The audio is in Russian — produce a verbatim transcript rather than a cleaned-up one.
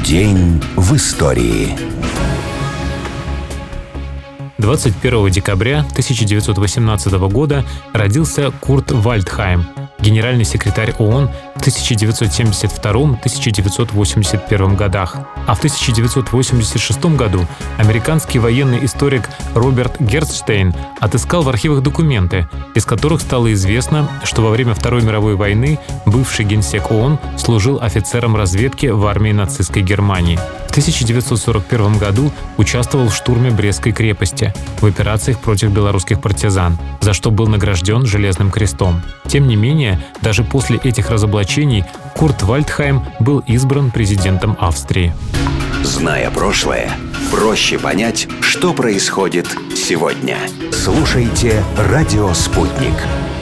День в истории. двадцать первого декабря тысяча девятьсот восемнадцатого года родился Курт Вальдхайм, генеральный секретарь ООН в тысяча девятьсот семьдесят втором — тысяча девятьсот восемьдесят первом годах. А в тысяча девятьсот восемьдесят шестом году американский военный историк Роберт Герцштейн отыскал в архивах документы, из которых стало известно, что во время Второй мировой войны бывший генсек ООН служил офицером разведки в армии нацистской Германии. В тысяча девятьсот сорок первом году участвовал в штурме Брестской крепости, в операциях против белорусских партизан, за что был награжден Железным крестом. Тем не менее, даже после этих разоблачений Курт Вальдхайм был избран президентом Австрии. Зная прошлое, проще понять, что происходит сегодня. Слушайте «Радио Спутник».